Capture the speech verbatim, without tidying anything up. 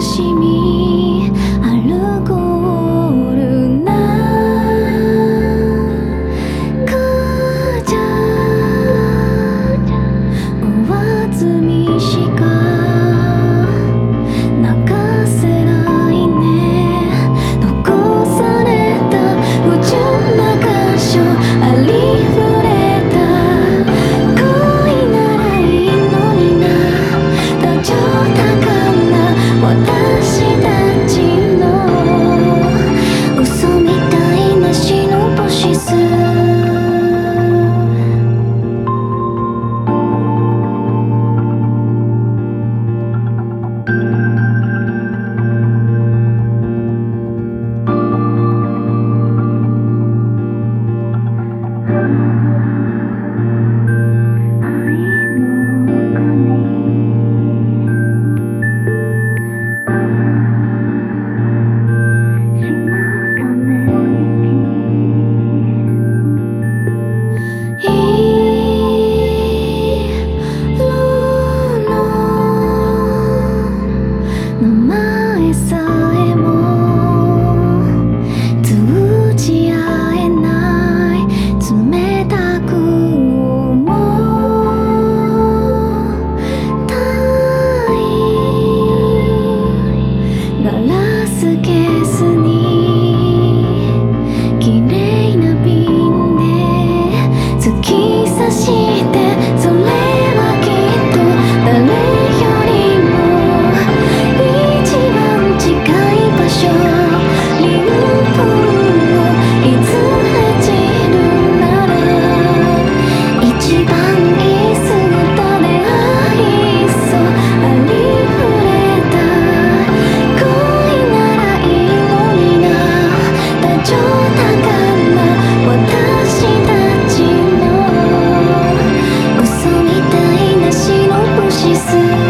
しみアルコールなじゃおわずみしか流せないね残された不純な箇所ありふれた恋ならいいのにな多情高な私たちの嘘みたいなシノポシス名前さえも通じ合えない冷たく重たいガラスケースに綺麗な瓶で突き刺してそれはきっと誰よりも一番近い場所鱗粉をいずれ散るなら一番いい姿で愛想ありふれた恋ならいいのにな多情高な私たちの嘘みたいなシノポシス